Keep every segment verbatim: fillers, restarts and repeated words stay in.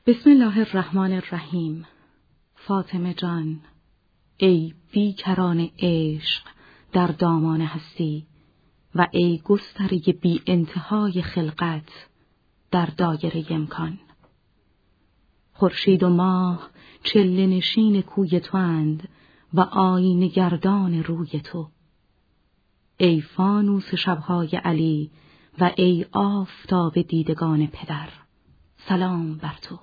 بسم الله الرحمن الرحیم. فاطمه جان، ای بیکران عشق در دامان هستی و ای گستره بی انتهای خلقت در دایره امکان. خورشید و ماه چله نشین کوی تواند و آینه گردان روی تو. ای فانوس شبهای علی و ای آفتاب دیدگان پدر، سلام بر تو.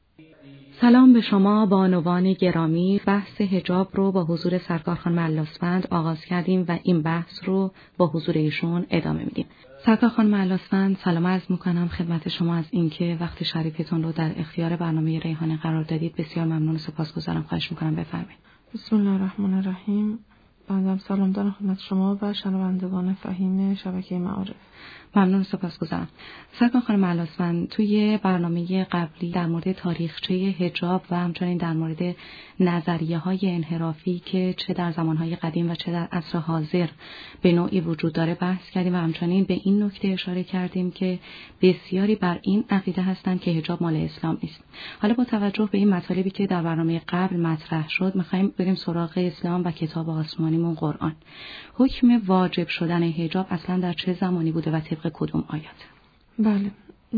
سلام به شما بانوان گرامی. بحث حجاب رو با حضور سرکار خانم الاسفند آغاز کردیم و این بحث رو با حضور ایشون ادامه میدیم. سرکار خانم الاسفند، سلام عرض میکنم خدمت شما از اینکه وقت شریفتون رو در اختیار برنامه ریحانه قرار دادید. بسیار ممنون و سپاسگزارم. خواهش میکنم بفرمایید. بسم الله الرحمن الرحیم. بنده سلام دارم خدمت شما و شنوندگان فهیم شبکه معارف. ممنون و سپاسگزارم. سرکار خانم الاسفند، توی برنامه قبلی در مورد تاریخچه حجاب و همچنین در مورد نظریه‌های انحرافی که چه در زمانهای قدیم و چه در عصر حاضر به نوعی وجود داره بحث کردیم و همچنین به این نکته اشاره کردیم که بسیاری بر این عقیده هستند که حجاب مال اسلام نیست. حالا با توجه به این مطالبی که در برنامه قبل مطرح شد، می‌خوایم بریم سراغ اسلام و کتاب آسمانیمون قرآن. حکم واجب شدن حجاب اصلا در چه زمانی بوده و طبق کدوم آیات؟ بله،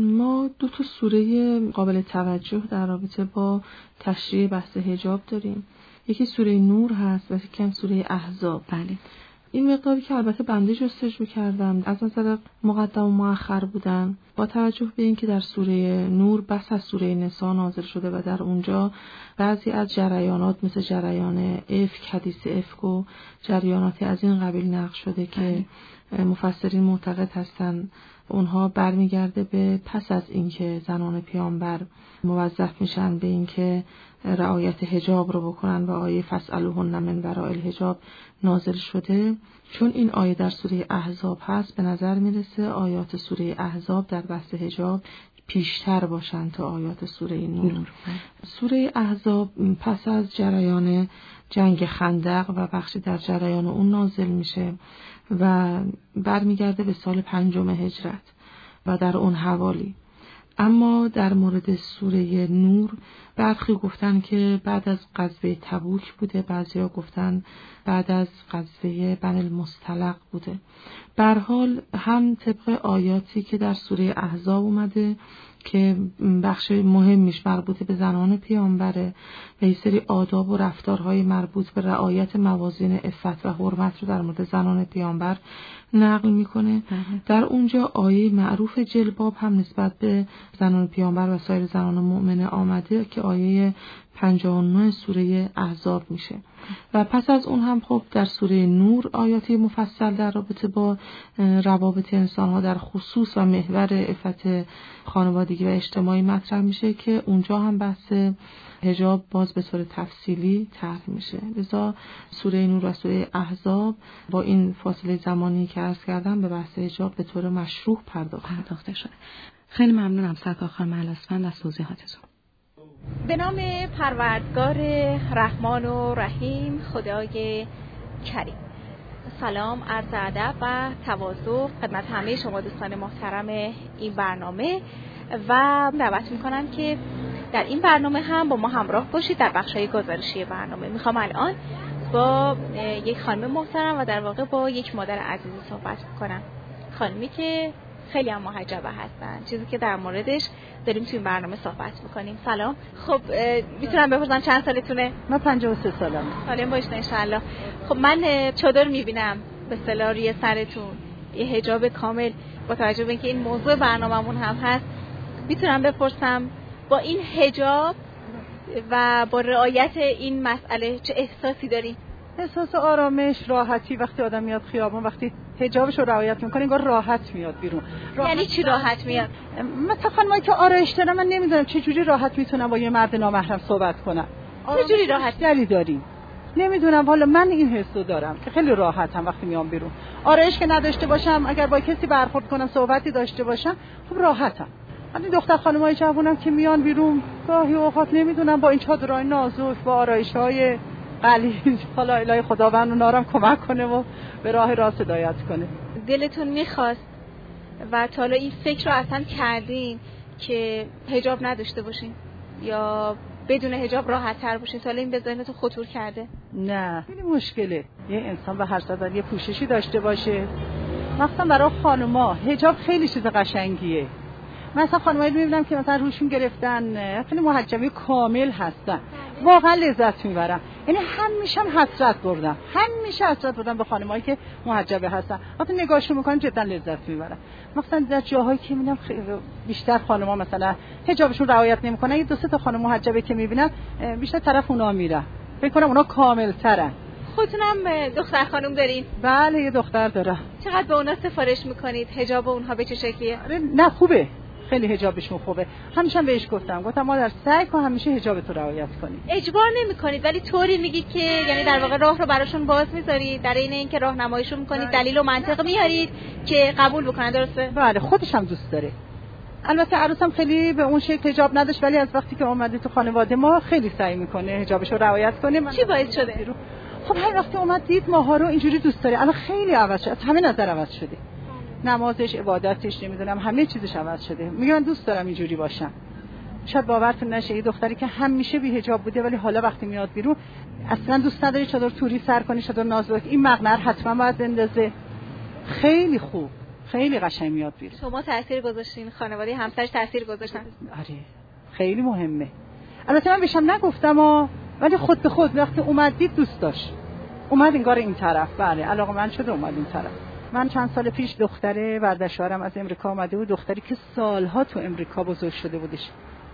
ما دو تا سوره قابل توجه در رابطه با تشریع بحث حجاب داریم. یکی سوره نور هست و یکی سوره احزاب. بله. این مقداری که البته بنده جستجو کردم از نظر مقدم و مؤخر بودن، با توجه به اینکه در سوره نور بس از سوره نساء نازل شده و در اونجا بعضی از جریانات مثل جریان افک، حدیث افک و جریاناتی از این قبیل نقل شده که مفسرین معتقد هستن اونها برمیگرده به پس از اینکه زنان پیامبر موظف میشن به اینکه رعایت حجاب رو بکنن و آیه فاسألوهن من وراء الحجاب نازل شده. چون این آیه در سوره احزاب هست، به نظر میرسه آیات سوره احزاب در بحث حجاب پیشتر باشن تا آیات سوره نور. سوره احزاب پس از جریان جنگ خندق و بخشی در جریان اون نازل میشه و برمیگرده به سال پنجم هجرت و در اون حوالی. اما در مورد سوره نور برخی گفتن که بعد از غزوه تبوک بوده، بعضیا گفتن بعد از غزوه بنی المصطلق بوده. به هر حال هم طبق آیاتی که در سوره احزاب اومده که بخش مهمیش مربوط به زنان پیامبره و یه سری آداب و رفتارهای مربوط به رعایت موازین عفت و حرمت رو در مورد زنان پیامبر نقل میکنه. در اونجا آیه معروف جلباب هم نسبت به زنان پیامبر و سایر زنان مؤمنه آمده که آیه پنجاه و نه سوره احزاب میشه. و پس از اون هم خب در سوره نور آیاتی مفصل در رابطه با روابط انسان‌ها در خصوص و محور عفت خانوادگی و اجتماعی مطرح میشه که اونجا هم بحث حجاب باز به طور تفصیلی طرح میشه. لذا سوره نور و سوره احزاب با این فاصله زمانی که عرض کردم به بحث حجاب به طور مشروح پرداخته شده. خیلی ممنونم سرکار خانم الاسفند از توضیحاتتون. به نام پروردگار رحمان و رحیم، خدای کریم. سلام، عرض ادب و تواضع خدمت همه شما دوستان محترم این برنامه و دعوت میکنم که در این برنامه هم با ما همراه باشید. در بخشای گزارشی برنامه میخوام الان با یک خانم محترم و در واقع با یک مادر عزیزی صحبت کنم، خانمی که خیلی هم محجبه هستن، چیزی که در موردش داریم توی این برنامه صحبت میکنیم. سلام. خب میتونم بپرسم چند سالتونه؟ من پنجاه و سه سالم. سالم باشین انشالله. خب من چادر میبینم به اصطلاح روی سرتون، یه حجاب کامل. با توجه به اینکه این موضوع برنامه‌مون هم هست، میتونم بپرسم با این حجاب و با رعایت این مسئله چه احساسی دارین؟ احساس آرامش، راحتی. وقتی آدم میاد خیابان وقتی حجابش رو رعایت میکنه انگار راحت میاد بیرون. راحت یعنی چی راحت میاد؟ مثلا خانمایی که آرایش دارن، من نمیدونم چه جوری راحت میتونن با یه مرد نامحرم صحبت کنن. چه جوری راحت دلی داریم؟ نمیدونم، والا من این حسو دارم که خیلی راحتم وقتی میام بیرون. آرایش که نداشته باشم، اگر با کسی برخورد کنم، صحبتی داشته باشم، خب راحتم. من این دختر خانمای جوونم که میان بیرون گاهی اوقات نمیدونم با این چادرای نازک، با آرایش‌های قلیل، حالا الهی خداوند اونا رو کمک کنه و به راه راست هدایت کنه. دلتون میخواست و تا حالا این فکر رو اصلا کردین که حجاب نداشته باشین؟ یا بدون حجاب راحت تر باشین؟ سوال این به ذهنتون خطور کرده؟ نه خیلی مشکله یه انسان به هر صورت یه پوششی داشته باشه، مثلا برای خانوما حجاب خیلی چیز قشنگیه. مثلا خانمایی میبینم که مثلا روشون گرفتن خیلی محجبه کامل هستن، واقعا لذت میبرم. یعنی همیشه هم حسرت بردم همیشه حسرت بردم به خانمایی که محجبه هستن، وقتی نگاهشون میکنم جدا لذت میبرم. مثلا در جاهایی که میبینم بیشتر خانم‌ها مثلا حجابشون رعایت نمیکنن، یه دو سه تا خانم محجبه که میبینم بیشتر طرف اونا میرم، فکر کنم اونا کامل ترن. خودتون هم دختر خانم دارین؟ بله یه دختر دارم. چقدر به اونا سفارش میکنید؟ حجاب اونها به چه شکلیه؟ نه خوبه، خیلی حجابشون خوبه. همیشه بهش گفتم گفتم مادر سعی کن همیشه حجاب تو رعایت کنی. اجبار نمی‌کنید ولی طوری میگید که یعنی در واقع راه رو براشون باز می‌ذارید، در این اینکه راهنماییشون می‌کنید، دلیل و منطق میارید که قبول بکنن، درسته؟ بله خودش هم دوست داره. البته عروسم خیلی به اون شکل حجاب نداشت، ولی از وقتی که اومده تو خانواده ما خیلی سعی می‌کنه حجابش رو رعایت کنه. چی باعث شده؟ خب هر وقتی اومد دید ماها رو اینجوری دوست داره. الان خیلی عوض شده، از همه نظر عوض شده. نمازش، عبادتش، نمیدونم همه چیزش عوض شده. میگه من دوست دارم اینجوری باشم. شاید باورتون نشه یه دختری که همیشه بی حجاب بوده ولی حالا وقتی میاد بیرون اصلا دوست نداره چادر توری سر کنه، چادر نازک، این مقنعه حتما باید بندازه. خیلی خوب، خیلی قشنگ میاد بیرون. شما تاثیر گذاشتین، خانواده همسرش تاثیر گذاشتن؟ آره خیلی مهمه. البته من بهشم نگفتم ها، ولی خود به خود وقتی اومد دید دوست داشت، اومد انگار این طرف. بله علاقه‌مند شده اومد این طرف. من چند سال پیش دختره بردشوارم از امریکا اومده بود، دختری که سالها تو امریکا بزرگ شده بودش.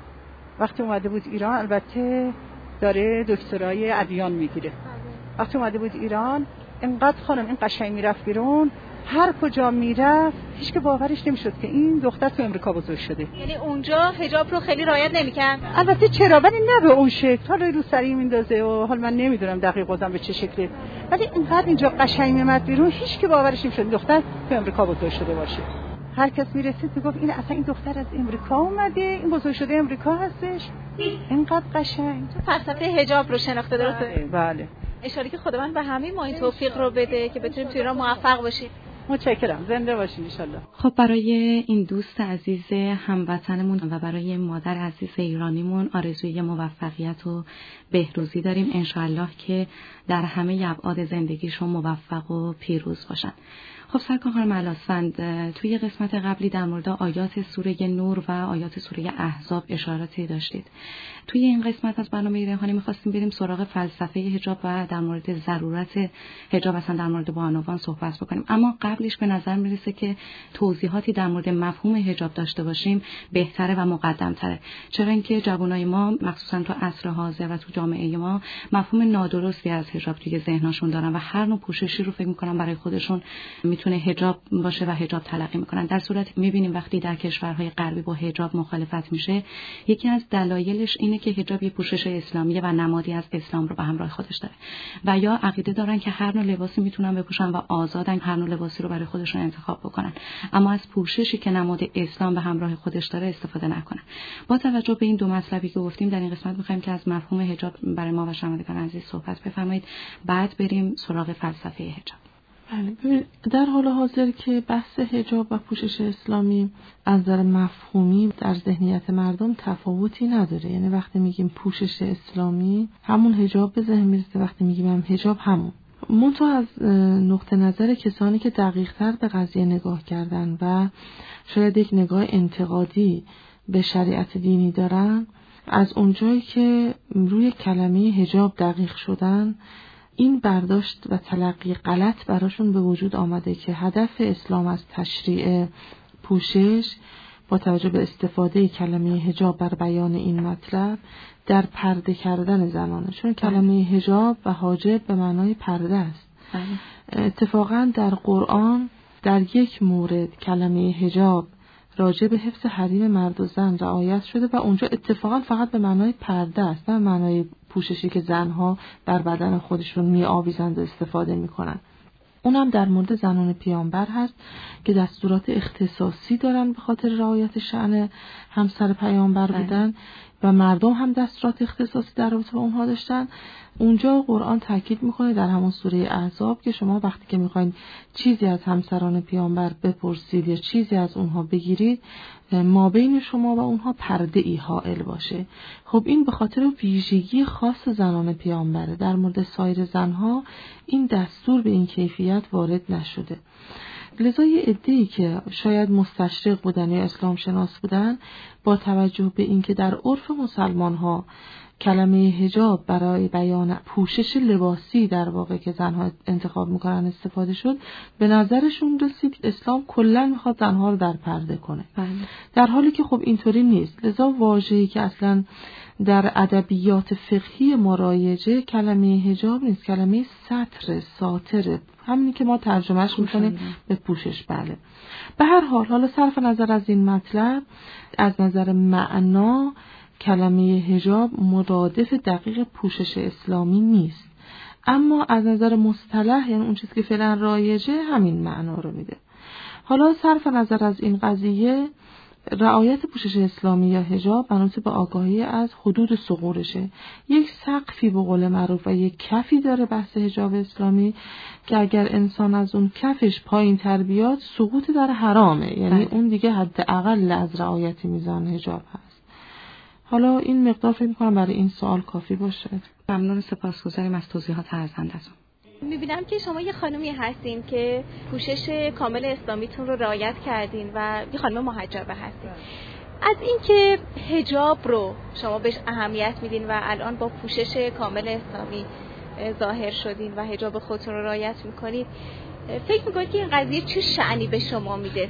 وقتی اومده بود ایران، البته داره دکترای ادیان میگیره، وقتی اومده بود ایران انقدر خانم این قشنگ میرفت بیرون، هر کجا میرفت هیچ که باورش نمیشد که این دختر تو امریکا بزرگ شده. یعنی اونجا حجاب رو خیلی رعایت نمی‌کرد؟ البته چرا، ولی نه به اون شکل. حالا رو سری میندازه و حالا من نمیدونم دقیق بازم به چه شکلی، ولی اینقدر اینجا قشنگ میاد بیرون هیچ که باورش نمیشد دختر تو امریکا بزرگ شده باشه. هر کس میرسید میگفت این اصلا این دختر از امریکا اومده، این بزرگ شده امریکا هستش، اینقدر قشنگ. فلسفه حجاب رو شناخته، درسته؟ بله. اشاره که خداوند به همه ما این توفیق رو بده که بتونیم توی ایران موفق باشیم. متشکرم، زنده باشین ان شاءالله. خب برای این دوست عزیز هموطنمون و برای مادر عزیز ایرانیمون آرزوی موفقیت و بهروزی داریم ان شاءالله که در همه ابعاد زندگیشون موفق و پیروز باشن. خب سرکار خانم الاسفند، توی قسمت قبلی در مورد آیات سوره نور و آیات سوره احزاب اشاراتی داشتید. توی این قسمت از برنامه ریحانی می‌خواستیم بریم سراغ فلسفه حجاب و در مورد ضرورت حجاب اصلا در مورد بانوان صحبت بکنیم، اما قبلش به نظر میرسه که توضیحاتی در مورد مفهوم حجاب داشته باشیم بهتره و مقدم‌تره، چرا اینکه جوانای ما مخصوصا تو عصر حاضر و تو جامعه ما مفهوم نادرستی از حجاب توی ذهنشون دارن و هر نوع پوششی رو فکر می‌کنن برای خودشون میتونه حجاب باشه و حجاب تلقی میکنن. در صورتی میبینیم وقتی در کشورهای غربی با حجاب مخالفت میشه، یکی از دلایلش اینه که حجاب یه پوشش اسلامیه و نمادی از اسلام رو به همراه خودش داره و یا عقیده دارن که هر نوع لباسی میتونن بپوشن و آزادن هر نوع لباسی رو برای خودشون انتخاب بکنن، اما از پوششی که نماد اسلام به همراه خودش داره استفاده نکنن. با توجه به این دو مطلبی که گفتیم در این قسمت میخوایم که از مفهوم حجاب برای ما و شنوندگان عزیز صحبت بفرمایید، بعد بریم سراغ فلسفه حجاب. بله، در حال حاضر که بحث حجاب و پوشش اسلامی از نظر مفهومی در ذهنیت مردم تفاوتی نداره. یعنی وقتی میگیم پوشش اسلامی همون حجاب به ذهن میرسه، وقتی میگیم هم حجاب همون. منتها از نقطه نظر کسانی که دقیق‌تر به قضیه نگاه کردن و شاید یک نگاه انتقادی به شریعت دینی دارن، از اونجایی که روی کلمه حجاب دقیق شدن، این برداشت و تلقی غلط براشون به وجود آمده که هدف اسلام از تشریع پوشش با توجه به استفاده کلمه حجاب بر بیان این مطلب در پرده کردن زنانه، چون کلمه حجاب و حاجب به معنای پرده است. اتفاقا در قرآن در یک مورد کلمه حجاب راجع به حفظ حریم مرد و زن رعایت شده و اونجا اتفاقا فقط به معنای پرده است، نه معنای پوششی که زنها در بدن خودشون می آویزند و استفاده می کنند. اونم در مورد زنان پیامبر هست که دستورات اختصاصی دارن به خاطر رعایت شأن همسر پیامبر بودن. و مردم هم دستورات اختصاصی در رابطه با اونها داشتن. اونجا قرآن تاکید میکنه در همون سوره احزاب که شما وقتی که میخواین چیزی از همسران پیامبر بپرسید یا چیزی از اونها بگیرید، ما بین شما و اونها پرده ای حائل باشه. خب این به خاطر ویژگی خاص زنان پیامبره. در مورد سایر زنها این دستور به این کیفیت وارد نشده. لذا یه عده‌ای که شاید مستشرق بودن یا اسلام شناس بودن، با توجه به اینکه در عرف مسلمان‌ها کلمه حجاب برای بیان پوشش لباسی در واقع که زنها انتخاب میکنن استفاده شد، به نظرشون رسید اسلام کلا میخواد زنها رو در پرده کنه. بله. در حالی که خب اینطوری نیست. لذا واژه‌ای که اصلا در ادبیات فقهی ما رایجه کلمه حجاب نیست، کلمه ستر، ساتر، همینی که ما ترجمهش میکنیم به پوشش. بله. به هر حال حالا صرف نظر از این مطلب، از نظر معنا کلمه حجاب مرادف دقیق پوشش اسلامی نیست، اما از نظر مصطلح، یعنی اون چیزی که فعلا رایجه، همین معنا رو میده. حالا صرف نظر از این قضیه، رعایت پوشش اسلامی یا حجاب منوط به آگاهی از حدود ثغورشه. یک سقفی به قول معروف و یک کفی داره بحث حجاب اسلامی که اگر انسان از اون کفش پایین تر بیاد سقوط در حرامه، یعنی اون دیگه حد اقل از رعایت میزان حجاب هست. حالا این مقدار فکر می‌کنم برای این سوال کافی باشه. ممنون، سپاسگزاریم از توضیحات ارزنده‌تون. می‌بینم که شما یه خانومی هستین که پوشش کامل اسلامیتون رو رعایت کردین و یه خانم محجبه هستین. از اینکه حجاب رو شما بهش اهمیت میدین و الان با پوشش کامل اسلامی ظاهر شدین و حجاب خودتون رو رعایت می‌کنید، فکر می‌کنید که این قضیه چه شأنی به شما میده؟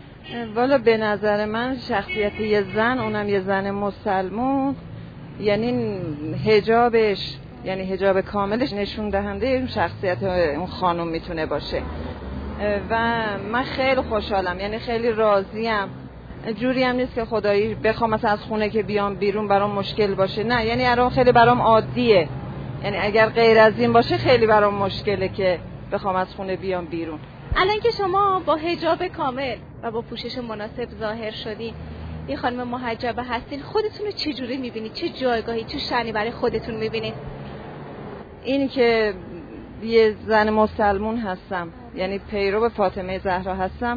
والا به نظر من شخصیت یه زن، اونم یه زن مسلمون، یعنی حجابش، یعنی حجاب کاملش نشون دهنده اون شخصیت اون خانم میتونه باشه. و من خیلی خوشحالم، یعنی خیلی راضیم. جوری هم نیست که خدایی بخوام مثلا از خونه که بیام بیرون برام مشکل باشه، نه، یعنی الان خیلی برام عادیه. یعنی اگر غیر از این باشه خیلی برام مشکله که بخوام از خونه بیام بیرون. الان که شما با حجاب کامل و با پوشش مناسب ظاهر شدین، یه خانم محجبه هستین، خودتون رو چجوری میبینید؟ چه جایگاهی، چه شأنی برای خودتون میبینید؟ این که یه زن مسلمون هستم، یعنی پیرو فاطمه زهرا هستم،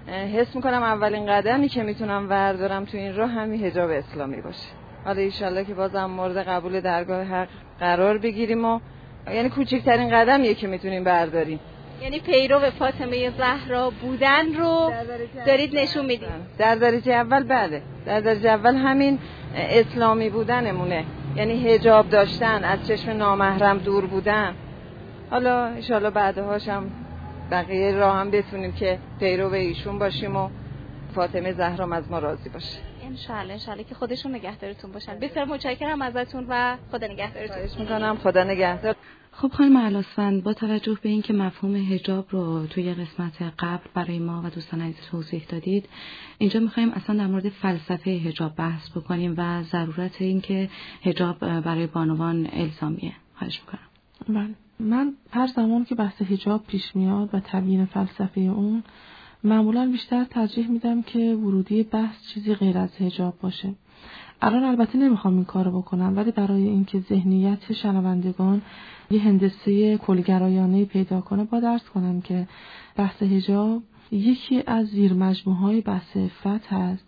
حس میکنم اولین قدمی که میتونم بردارم تو این راه همین حجاب اسلامی باشه. حالا انشالله که بازم مورد قبول درگاه حق قرار بگیریم و یعنی کوچکترین قدمیه که میتونیم برداریم. یعنی پیرو فاطمه زهرا بودن رو دارید نشون میدید. در درجه اول بله، در درجه اول همین اسلامی بودنمونه، یعنی حجاب داشتن، از چشم نامحرم دور بودن. حالا انشالله بعدهاش هم بقیه راه هم بتونیم که پیرو ایشون باشیم و فاطمه زهرا از ما راضی باشه. انشالله انشالله که خودشون نگهدارتون باشن. بسیار متشکرم ازتون و خدا نگهدارتون. خواهش میکنم، خدا نگهدار. خب خانم اهلاسفند، با توجه به اینکه مفهوم حجاب رو توی قسمت قبل برای ما و دوستان عزیز توضیح دادید، اینجا می‌خوایم اصلا در مورد فلسفه حجاب بحث بکنیم و ضرورت اینکه حجاب برای بانوان الزامیه. خواهش می‌کنم. بله، من هر زمان که بحث حجاب پیش میاد و تبیین فلسفه اون، معمولاً بیشتر ترجیح میدم که ورودی بحث چیزی غیر از حجاب باشه. الان البته نمیخوام این کارو بکنم، ولی برای اینکه ذهنیت شنوندگان یه هندسه کلگرایانه پیدا کنه، با درس کنم که بحث حجاب یکی از زیر مجموعه‌های بحث عفت هست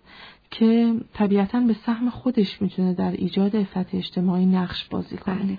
که طبیعتاً به سهم خودش میتونه در ایجاد عفت اجتماعی نقش بازی کنه.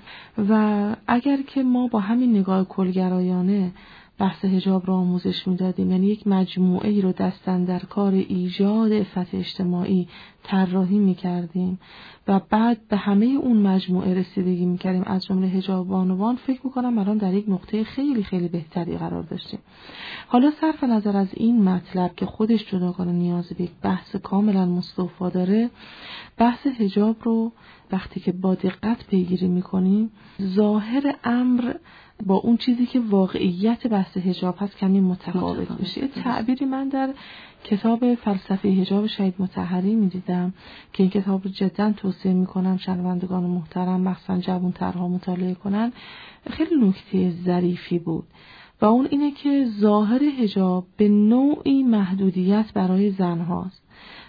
و اگر که ما با همین نگاه کلگرایانه بحث حجاب را آموزش میدادیم، یعنی یک مجموعه ای رو دستن در کار ایجاد عفت اجتماعی طراحی میکردیم و بعد به همه اون مجموعه رسیدگی میکردیم از جمله حجاب بانوان، فکر میکنم الان در یک نقطه خیلی خیلی بهتری قرار داشتیم. حالا صرف نظر از این مطلب که خودش جداگانه نیاز به یک بحث کاملا مستوفا داره، بحث حجاب رو وقتی که با دقت پیگیری میکنیم، ظاهر امر با اون چیزی که واقعیت بحث حجاب هست کمی متفاوت میشه. تعبیری من در کتاب فلسفه حجاب شهید مطهری میدیدم که این کتاب رو جدا توصیه میکنم شنوندگان محترم مخصوصا جوان‌ترها مطالعه کنن. خیلی نکته ظریفی بود و اون اینه که ظاهر حجاب به نوعی محدودیت برای زن هاست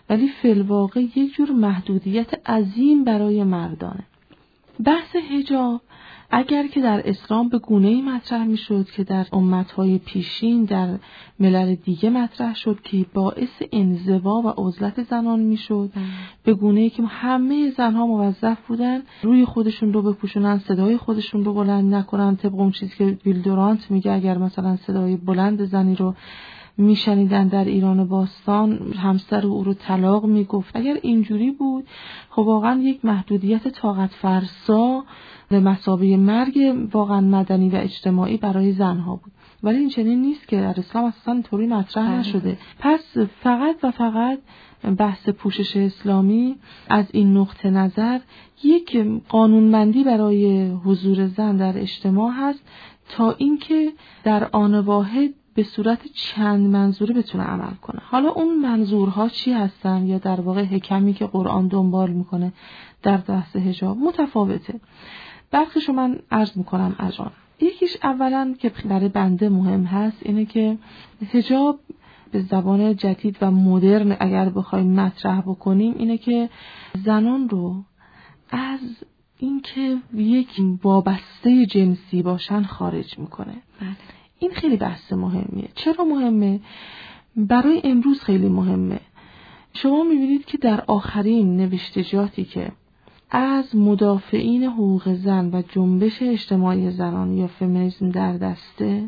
ولی فی الواقع یک جور محدودیت عظیم برای مردانه. بحث حجاب اگر که در اسلام به گونه‌ای مطرح می‌شد که در امت‌های پیشین در ملل دیگه مطرح شد که باعث انزوا و عزلت زنان می‌شد، به گونه‌ای که همه زن‌ها موظف بودن روی خودشون رو بپوشونن، صدای خودشون رو بلند نکنن، طبق اون چیزی که ویل دورانت میگه اگر مثلا صدای بلند زنی رو میشنیدن در ایران باستان همسر او رو طلاق میگفت. اگر اینجوری بود خب واقعا یک محدودیت طاقت فرسا به مثابه مرگ واقعا مدنی و اجتماعی برای زنها بود، ولی این چنین نیست که در اسلام اصلا طوری مطرح نشده. پس فقط و فقط بحث پوشش اسلامی از این نقطه نظر یک قانونمندی برای حضور زن در اجتماع هست تا اینکه در آن واحد به صورت چند منظوره بتونه عمل کنه. حالا اون منظورها چی هستن یا در واقع حکمی که قرآن دنبال میکنه در بحث حجاب متفاوته. برخیشو من عرض میکنم اجان. یکیش اولا که برای بنده مهم هست اینه که حجاب به زبان جدید و مدرن اگر بخوایم مطرح بکنیم اینه که زنان رو از اینکه یک وابسته جنسی باشن خارج میکنه. بله. این خیلی بحث مهمیه. چرا مهمه؟ برای امروز خیلی مهمه. شما میبینید که در آخرین نوشتجاتی که از مدافعین حقوق زن و جنبش اجتماعی زنان یا فمینیسم در دسته،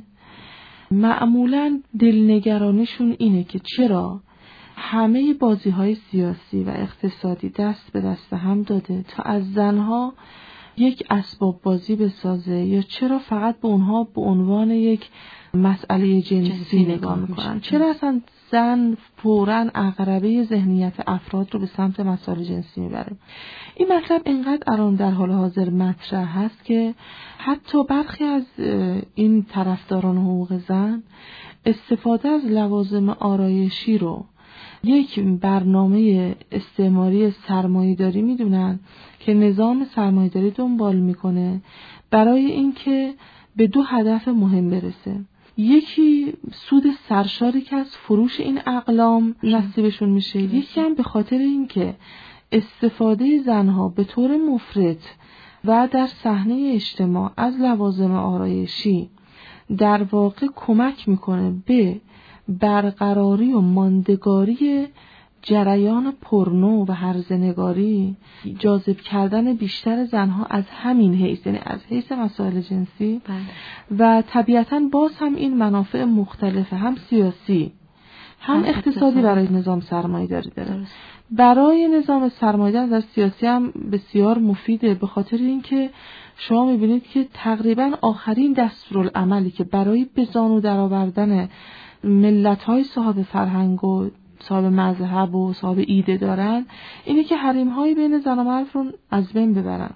معمولاً دلنگرانیشون اینه که چرا همه بازی‌های سیاسی و اقتصادی دست به دست هم داده تا از زنها یک اسباب بازی بسازه، یا چرا فقط به اونها به عنوان یک مسئله جنسی, جنسی نگاه میکنن؟ چرا اصلا زن فوراً عقربه ذهنیت افراد رو به سمت مسائل جنسی میبره؟ این مطلب اینقدر الان در حال حاضر مطرح هست که حتی برخی از این طرفداران حقوق زن استفاده از لوازم آرایشی رو یک برنامه استعماری سرمایه‌داری میدونن که نظام سرمایه‌داری دنبال میکنه برای اینکه به دو هدف مهم برسه. یکی سود سرشاری که از فروش این اقلام نصیبشون میشه، یکی هم به خاطر اینکه استفاده زنها به طور مفرط و در صحنه اجتماع از لوازم آرایشی در واقع کمک میکنه به برقراری و ماندگاری جریان پورنو و هرزنگاری، جاذب کردن بیشتر زنها از همین حیث، یعنی از حیث مسائل جنسی. بله. و طبیعتاً باز هم این منافع مختلفه، هم سیاسی هم, هم اقتصادی برای نظام سرمایه‌داری داره. درست. برای نظام سرمایه‌داری و سیاسی هم بسیار مفیده، به خاطر اینکه شما می‌بینید که تقریباً آخرین دستورالعملی که برای به زانو درآوردن ملت‌های صاحب فرهنگ و صاحب مذهب و صاحب ایده دارن اینه که حریم‌های بین زن و مرد رو از بین ببرن.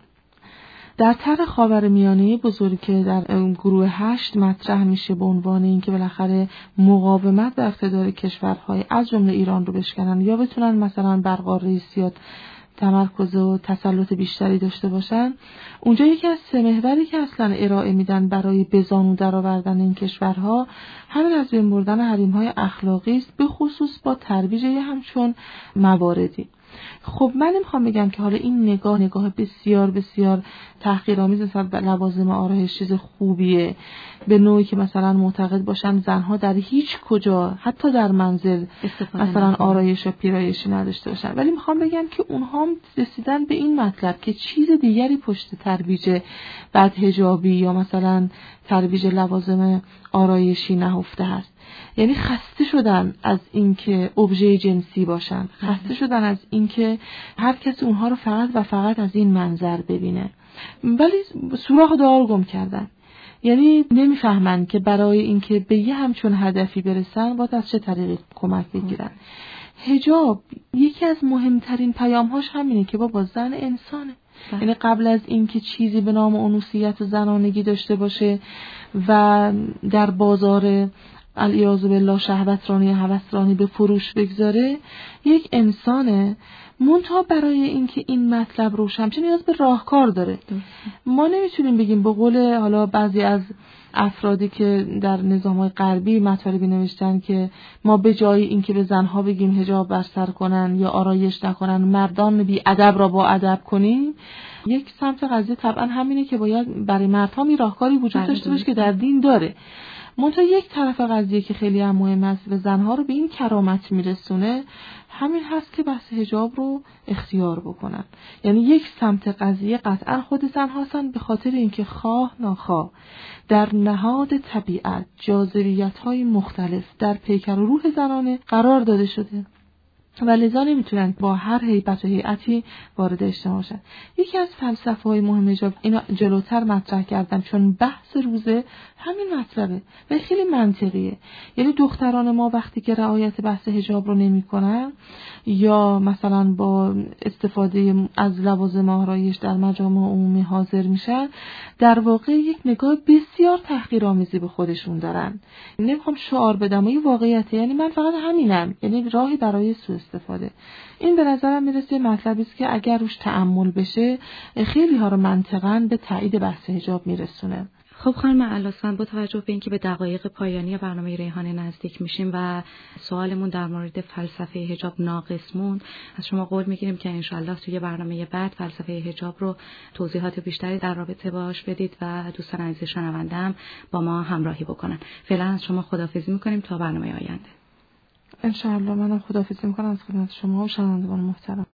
در طرح خاورمیانه بزرگی که در گروه هشت مطرح میشه به عنوان اینکه بالاخره مقاومت به اقتدار کشورهای از جمله ایران رو بشکنن یا بتونن مثلا بر قاره سیاه تمرکز و تسلط بیشتری داشته باشن، اونجا یکی از سه محوری که اصلا ارائه میدن برای به زانو درآوردن این کشورها همین از بین بردن حریم‌های اخلاقی است، به خصوص با ترویج همچون مواردی. خب من نمیخوام بگم که حالا این نگاه نگاه بسیار بسیار تحقیرآمیز نسبت به لوازم آرایش چیز خوبیه، به نوعی که مثلا معتقد باشن زنها در هیچ کجا حتی در منزل مثلا آرایش و پیرایشی نداشته باشن، ولی میخوام بگم که اونها هم رسیدن به این مطلب که چیز دیگری پشت ترویج بدحجابی یا مثلا ترویج لوازم آرایشی نهفته هست. یعنی خسته شدن از اینکه ابژه جنسی باشن، خسته شدن از اینکه هر کسی اونها رو فقط و فقط از این منظر ببینه، ولی سوراخ دار گم کردن. یعنی نمیفهمن که برای اینکه به یه همچون هدفی برسن باید از چه طریقی کمک بگیرن. حجاب یکی از مهمترین پیام‌هاش همینه که بابا زن انسانه. یعنی قبل از اینکه چیزی به نام انوثیت و زنانگی داشته باشه و در بازار علیاذ بالله شهوترانی هوسرانی به فروش بگذاره، یک انسانه. منتها برای اینکه این مطلب روشن شه نیاز به راهکار داره. ما نمیتونیم بگیم به قول حالا بعضی از افرادی که در نظام‌های غربی مطالبی نوشتن که ما به جای اینکه به زنها بگیم حجاب بر سر کنن یا آرایش نکنن، مردان بی ادب را با ادب کنیم، یک سمت قضیه طبعا همینه که باید برای مردها می راهکاری وجود داشته باشه که در دین داره. منتها یک طرف قضیه که خیلی هم مهم است و زنها رو به این کرامت میرسونه همین هست که بحث حجاب رو اختیار بکنن. یعنی یک سمت قضیه قطعا خود زنها هستن، به خاطر اینکه خواه ناخواه در نهاد طبیعت جاذبیت‌های مختلف در پیکر و روح زنانه قرار داده شده و لذا نمیتونن با هر هیبت و هیئتی وارد اجتماع شن. یکی از فلسفه‌های مهم حجاب اینو جلوتر مطرح کردم چون بحث روزه همین مطلبه و خیلی منطقیه. یعنی دختران ما وقتی که رعایت بحث حجاب رو نمی‌کنن یا مثلا با استفاده از لوازم آرایش در مجامع عمومی حاضر میشن، در واقع یک نگاه بسیار تحقیرآمیزی به خودشون دارن. نمیخوام شعار بدم، این واقعیته. یعنی من فقط همینم، یعنی راهی برای سوء استفاده. این به نظرم میرسه مطلبی است که اگر روش تأمل بشه خیلی ها رو منطقاً به تایید بحث حجاب میرسونه. خب خانم علاسان، با توجه به اینکه به دقایق پایانی برنامه ریحانه نزدیک میشیم و سوالمون در مورد فلسفه حجاب ناقصمون، از شما قول میگیریم که انشالله توی برنامه بعد فلسفه حجاب رو توضیحات بیشتری در رابطه باش بدید و دوستان عزیز شنونده هم با ما همراهی بکنن. فعلا از شما خداحافظی میکنیم تا برنامه آینده. انشالله منم خداحافظی میکنم از خدمت شما و شنوندگان محترم.